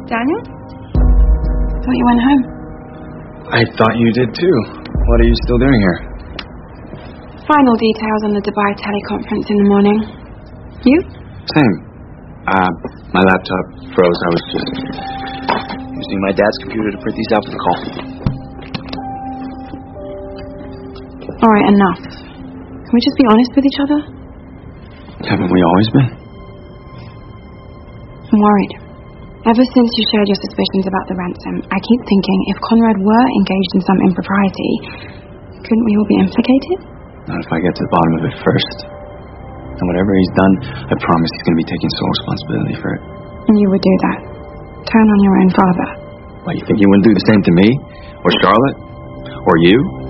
Daniel? Thought you went home. I thought you did too. What are you still doing here? Final details on the Dubai teleconference in the morning. You? Same. My laptop froze. I was just using my dad's computer to print these out for the call. Alright, enough. Can we just be honest with each other? Haven't we always been? I'm worried. Ever since you shared your suspicions about the ransom, I keep thinking if Conrad were engaged in some impropriety, couldn't we all be implicated? Not if I get to the bottom of it first. And whatever he's done, I promise he's going to be taking sole responsibility for it. And you would do that? Turn on your own father? Why, you think he wouldn't do the same to me? Or Charlotte? Or you?